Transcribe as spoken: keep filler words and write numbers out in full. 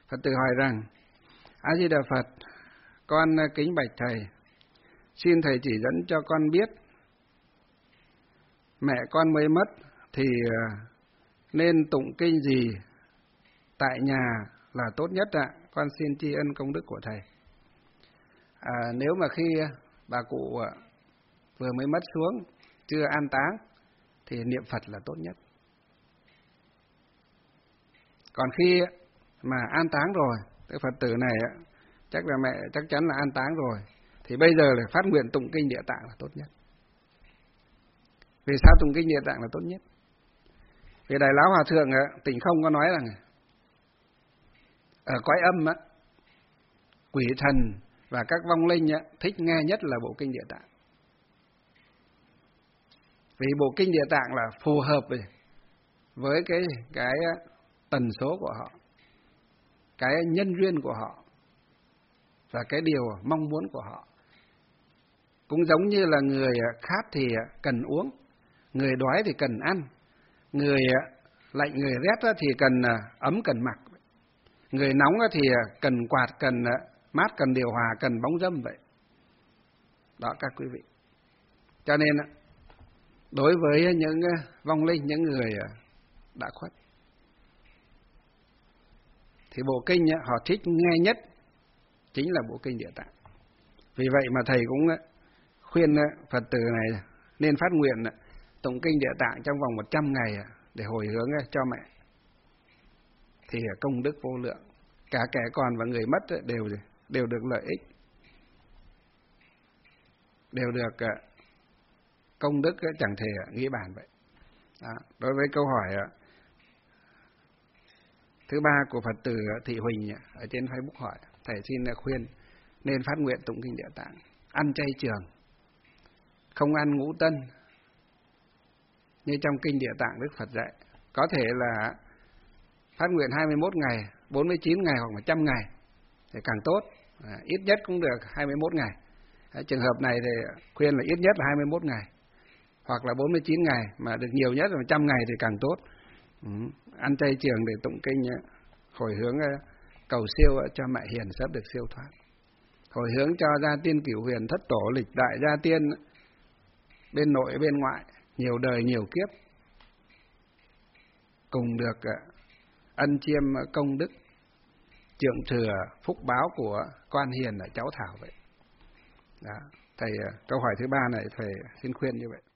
Phật tử hỏi rằng: A Di Đà Phật, con kính bạch thầy, xin thầy chỉ dẫn cho con biết mẹ con mới mất thì nên tụng kinh gì tại nhà là tốt nhất ạ? Con xin tri ân công đức của thầy. À, nếu mà khi bà cụ vừa mới mất xuống, chưa an táng thì niệm Phật là tốt nhất. Còn khi mà an táng rồi, cái Phật tử này chắc là mẹ chắc chắn là an táng rồi, thì bây giờ là phát nguyện tụng kinh Địa Tạng là tốt nhất. Vì sao tụng kinh Địa Tạng là tốt nhất? Vì Đại Lão Hòa Thượng Tịnh Không có nói rằng ở cõi âm á, quỷ thần và các vong linh á, thích nghe nhất là bộ kinh Địa Tạng. Vì bộ kinh Địa Tạng là phù hợp với, với cái cái tần số của họ, cái nhân duyên của họ và cái điều mong muốn của họ. Cũng giống như là người khát thì cần uống, người đói thì cần ăn, người lạnh người rét thì cần ấm cần mặc, người nóng thì cần quạt, cần mát, cần điều hòa, cần bóng râm vậy. Đó các quý vị. Cho nên đối với những vong linh, những người đã khuất, thì bộ kinh họ thích nghe nhất chính là bộ kinh Địa Tạng. Vì vậy mà thầy cũng khuyên Phật tử này nên phát nguyện tụng kinh Địa Tạng trong vòng một trăm ngày để hồi hướng cho mẹ. Thì công đức vô lượng, cả kẻ còn và người mất đều đều được lợi ích, đều được công đức chẳng thể nghĩ bàn vậy. Đó. Đối với câu hỏi thứ ba của Phật tử Thị Huỳnh ở trên Facebook hỏi, thầy xin khuyên nên phát nguyện tụng kinh Địa Tạng, ăn chay trường, không ăn ngũ tân như trong kinh Địa Tạng Đức Phật dạy. Có thể là phát nguyện hai mươi mốt ngày, bốn mươi chín ngày hoặc một trăm ngày thì càng tốt, à, ít nhất cũng được hai mươi mốt ngày. À, trường hợp này thì khuyên là ít nhất là hai mươi mốt ngày hoặc là bốn mươi chín ngày, mà được nhiều nhất là một trăm ngày thì càng tốt. Ừ. Ăn chay trường để tụng kinh hồi hướng cầu siêu cho mẹ hiền sắp được siêu thoát, hồi hướng cho gia tiên cửu huyền thất tổ lịch đại gia tiên bên nội bên ngoại nhiều đời nhiều kiếp cùng được ân chiêm công đức trượng thừa phúc báo của quan hiền là cháu Thảo vậy. Đó. Thầy câu hỏi thứ ba này thầy xin khuyên như vậy.